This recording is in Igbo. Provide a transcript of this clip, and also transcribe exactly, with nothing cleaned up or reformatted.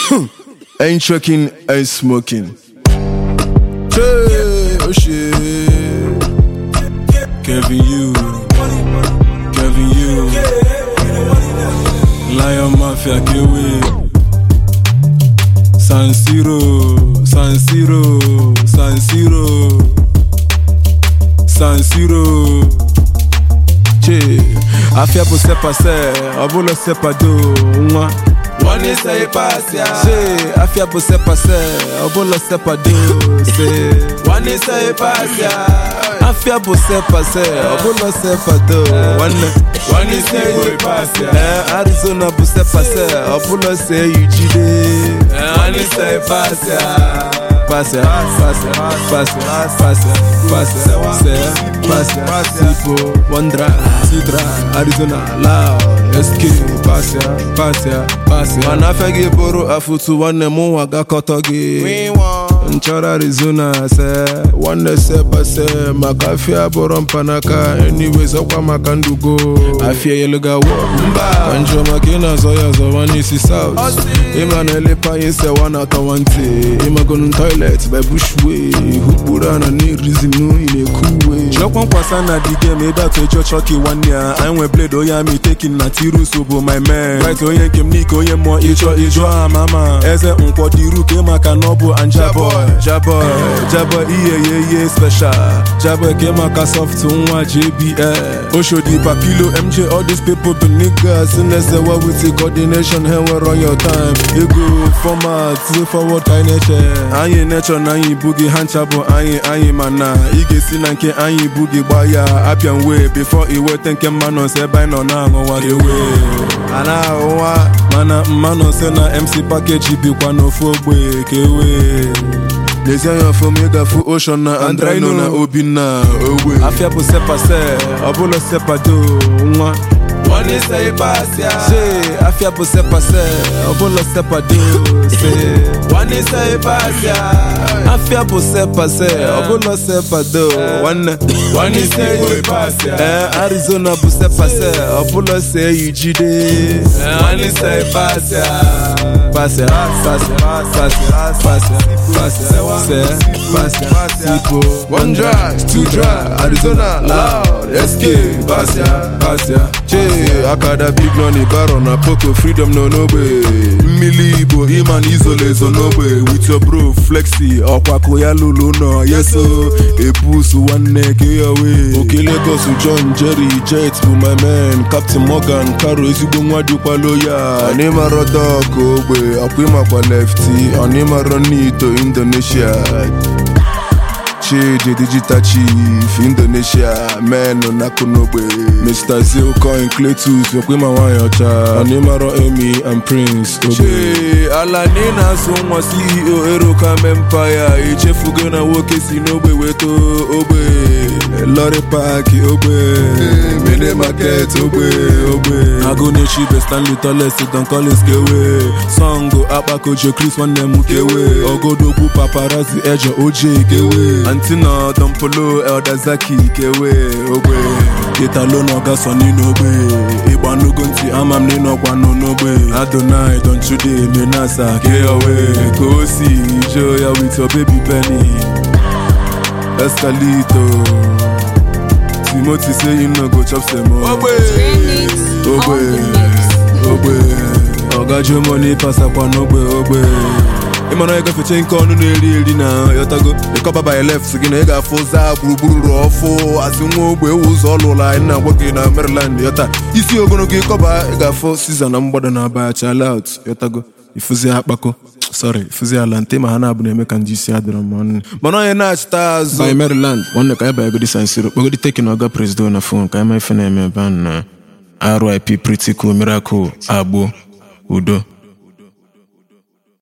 Ain't trucking, ain't smoking. Hey, oh shit. Kevin you, Kevin you. Lion Mafia, Kiwi. San Siro, San Siro, San Siro, San Siro. Che, afia pour se passer, abulo se pado, moi. One is a passia. Che, afia pour se passer, abulo se pado, se. One is a passia. Afia pour se passer, abulo se pado. One, one is a passia. Arizona pour se passer, abulo se ujide. One is a passia. Passia, passia, passia, passia, passia, passia, passia, Sipo, Wandra, Sidra, Arizona, Lao, S K, passia, passia, passia. Manafegi boro afutu wane mu waga kotogi. Nchora Arizona se, wane se passe, makafia boro mpanaka. Anyways, okwa makandugo. Afia yeluga wo, mba. Kanjo makina zoya zo wani si south. Ima nelepa yese wana kawanti. Ima gonun toilet by bushway. Hukura na ni rizinu in a cool way. Chokwan kwasana di game eda to echo choki one year. I'm we blade oya me taking na tiru sobo my man. Right oye kem niko oye mo icho icho ah mama. Eze unko diru kema kanobo and jabo. Jabo, jabo iye ye ye special. Jabo kema ka soft unwa J B L. Osho di papilo M J all these people be niggas. Unless they were with the coordination here we're on your time. You go format, to forward kind nature. Aye nature na yi boogie hanchabo aye aye mana. Ige sinanke aye boogie baya. Apian way before he were thinking man on say by no na go walk away. Ana owa mana mano say na M C package bi kwa no fogwe kewe. Les yeux for me da fu ocean na Andraino na Obina owe. Afia pour se passer, abolo se pado moi. One is a passia. Se afia pour se passer, abolo se pado se. One is a passia. Afia pour se passer, abolo se pado. One, one is a passia. Eh, Arizona pour se passer, abolo se ujide. One is a passia. Passia, passia, passia, passia, passia, passia, Sipo, one dry, two dry, Arizona, loud, S K, passia, passia. Che, akada big money, baron, a poco freedom no no way. Milibo, iman isole so no way. With your bro, flexi, okwako ya lulu no, yes so. A boost one neck away. Okay, Lagos to John Jerry, Jets to my man, Captain Morgan, Caro is you going to Paloya. Anima Rodoko, Akwima kwa lefty, Anima Ronito, Indonesia. Che, the digital chief, Indonesia, man on Nakunobe. Mister Zil coin clay tools, Akwima Wayacha, Anima Ro Emi and Prince. Che, Alanina Soma C E O, Erokam Empire, Eche Fugana Woke Sinobe Weto, Obe. Lorry Park, Obe. Mene Market, Obe, Obe. Agone Chibe, Stanley Toles, Don Collins, Kewe. Songo, Abako, Jo Chris, one name, Kewe. Ogodobu, Paparazzi, Edge, O J, Kewe. Antina, Don Polo, Elda Zaki, Kewe, Obe. Ketalo, Nogasoni, Nobe. Ibano Gonti, Amam, Nino, Kwano, Nobe. Adonai, Don Chude, Menasa, Kewe. Kosi, Joya with your baby Penny. Escalito. Timothy say you no go chop some more. Obe, obe, obe. Oga jo money pass up on obe, obe. Imano ega fe chain konu neri eri na yotago. The cover by left sigi na ega foza buru buru rofo. Asungo obe uzo lola ina waki na Maryland yota. Isi ogono ki cover ega fo season na mboda na ba child out yotago. Ifuzi akpako. Sorry, Fuzi Alante mahana abune me kan jisi adro man. Bono ye na stars by Maryland. One ka ba go di San Siro. Go di take no ga president na phone ka ma fene me ban na. R I P pretty cool miracle abo udo.